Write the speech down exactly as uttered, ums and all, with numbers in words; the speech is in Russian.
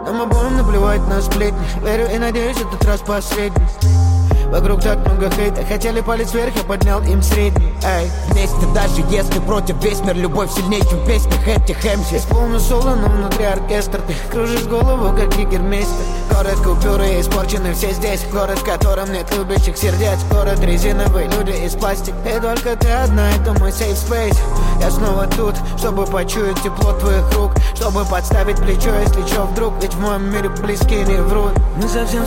Нам обоим наплевать на сплетни. Верю и надеюсь, этот раз последний. Вокруг так много хейта. Хотели палец вверх, я поднял им средний. Эй. Вместе даже если против весь мир. Любовь сильнее, чем в песнях этих эм си. Исполню соло, но внутри оркестр. Ты кружишь голову, как егермейстер. Город купюры, испорчены все здесь. Город, в котором нет любящих сердец. Город резиновый, люди из пластик. И только ты одна, это мой safe space. Я снова тут, чтобы почуять тепло твоих рук. Чтобы подставить плечо, если чё вдруг. Ведь в моем мире близкие не врут. Мы совсем